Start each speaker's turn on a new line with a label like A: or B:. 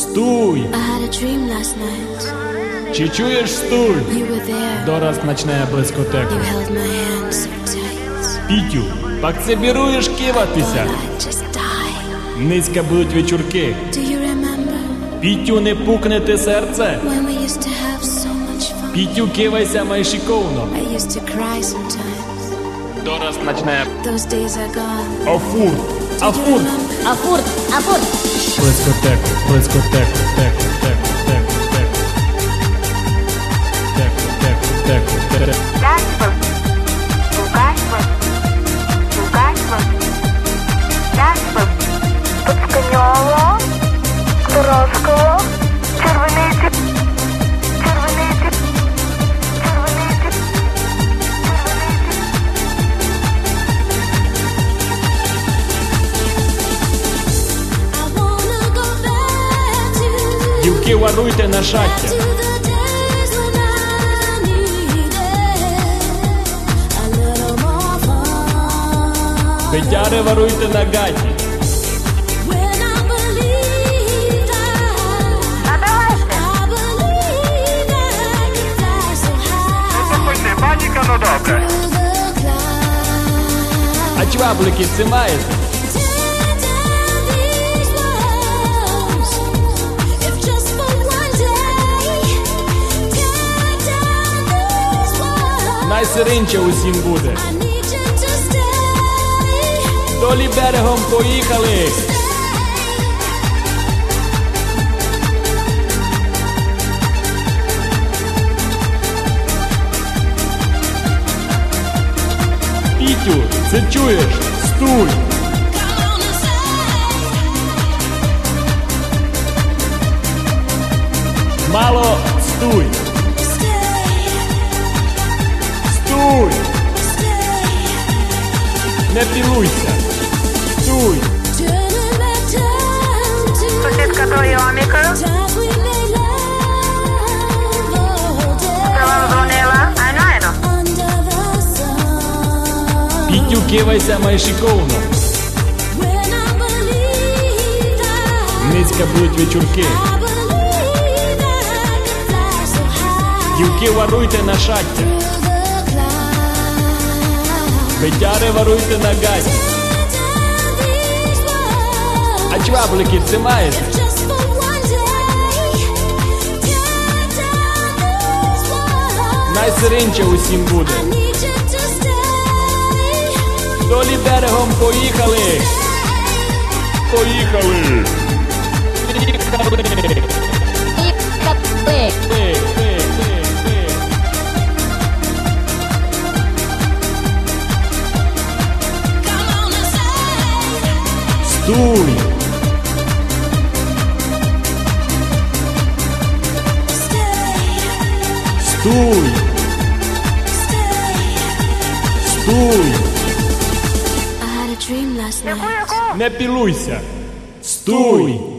A: Стуй!
B: I had a dream last night.
A: Чи чуєш стуй?
B: You were there.
A: Дораз починає блискотеку.
B: You held my hand so tight.
A: Пітю, пак це біруєш киватися.
B: I'd just die.
A: Низька будуть вечірки.
B: Do you remember
A: Пітю, не пукне ти серце.
B: when we used to have so much fun?
A: Пітю, кивайся майшиковно.
B: I used to cry sometimes.
A: Дораз починає
B: Those days are gone.
A: афур. Афур.
C: Афурт, афурт.
A: Блискотеку, блискотеку, теку, теку, теку, теку. Теку, теку, теку, теку.
D: Гаспа, Гаспа, Гаспа, Гаспа, Пацканьово, Торосково, Червониці, Червониці, Червониці, Червониці.
B: I wanna go back to
A: Дівки, варуйте на шахті.
B: the days when I needed a little more fun.
A: Петяри, варуйте на гаті.
B: When I believed
D: А давайте.
B: I believed I could fly so high
E: Слухайте, паніка, ну добре.
B: through the clouds.
A: А чваблики це маєте?
B: Tear down these walls, if just for one day. Tear down these walls.
A: Найсиринче усім буде.
B: I need you to stay.
A: Долі берегом поїхали. Пітю, це чуєш? Стуй!
B: Come on and stay.
A: Мало стуй!
B: Stay.
A: Стуй!
B: Stay.
A: Не пілуйся! Стуй!
B: Turning back time to
D: Сусідка тої омікою.
B: times we made love all day
D: Це вам дзвонила. Айно.
B: under the sun.
A: Пітю, кивайся майшиковно.
B: When I believed
A: Низька будуть вечірки.
B: I believed I could fly so high
A: Дівки, варуйте на шахті.
B: through the clouds.
A: Петяри, варуйте на гаті.
B: Tear down these walls,
A: А чваблики це маєте?
B: just for one day. Tear down these walls.
A: Найсиринче усім буде.
B: I need you to stay.
A: Долі берегом поїхали. Поїхали. Поїхали.
C: Ікапи.
B: Come on and stay.
A: Стуй. Стуй. Стуй.
B: I had a dream last night.
D: Яку?
A: Не пілуйся. Стуй.